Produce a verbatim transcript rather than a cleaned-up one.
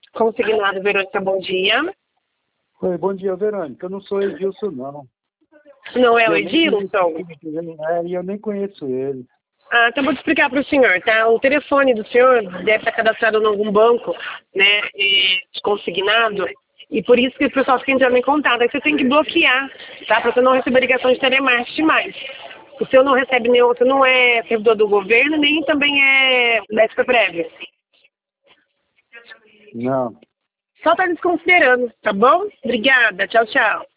Consignado, Verônica, bom dia. Oi, bom dia, Verônica. Eu não sou Edilson, não. Não é o Eu nem Edilson? conheço- É, e eu nem conheço ele. Ah, então vou te explicar para o senhor, tá? O telefone do senhor deve estar cadastrado em algum banco, né, e consignado, e por isso que o pessoal fica entrando em contato. Aí você tem que bloquear, tá? Para você não receber ligação de telemarketing mais. O senhor não recebe nenhum, você não é servidor do governo, nem também é da S P Prev. Não. Só tá desconsiderando, tá bom? Obrigada, tchau, tchau.